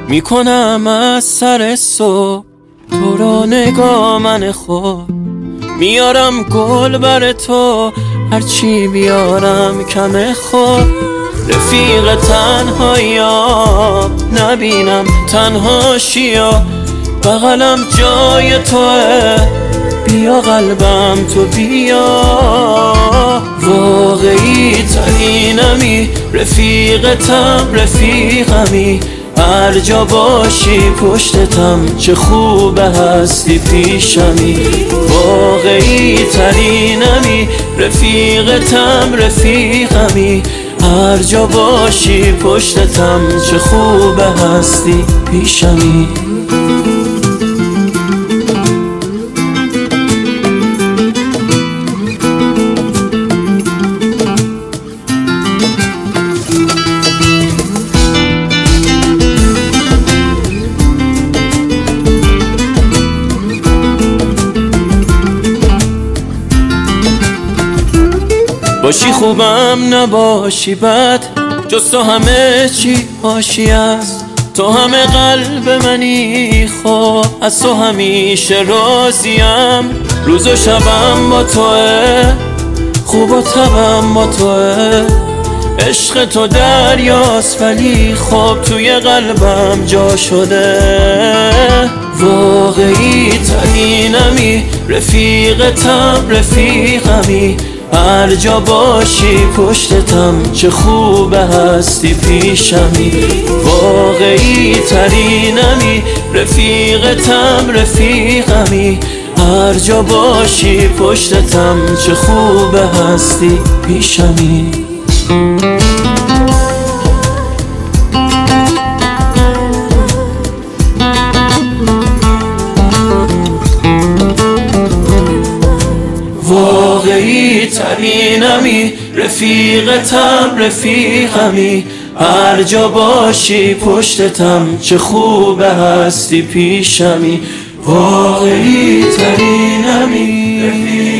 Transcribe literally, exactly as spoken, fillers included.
میکنم از سر صبح تو رو نگاه من خود، میارم گل بر تو هرچی بیارم کم خود. رفیق تنهایی‌ها نبینم تنهاشیا، بغلم جای توه، بیا قلبم تو بیا. واقعی ترینمی، رفیقتم رفیقمی، هر جا باشی پشتتم، چه خوبه هستی پیشمی. واقعی ترینمی، رفیقتم رفیقمی، هر جا باشی پشتتم، چه خوبه هستی پیشمی. باشی خوبم نباشی بد، جز تو همه چی باشی است. تو همه قلب منی، خب از تو همیشه راضیم. روز و شبم با توه، خوب و تبم با توه. عشق تو دریاست ولی خب توی قلبم جا شده. واقعی ترینمی، رفیقتم رفیقمی، هر جا باشی پشتتم، چه خوبه هستی پیشمی. واقعی ترینمی، رفیقتم رفیقمی، هر جا باشی پشتتم، چه خوبه هستی پیشمی. واقعی ترینمی، رفیقتم رفیقمی، هر جا باشی پشتتم، چه خوبه هستی پیشمی. واقعی ترینمی، رفیق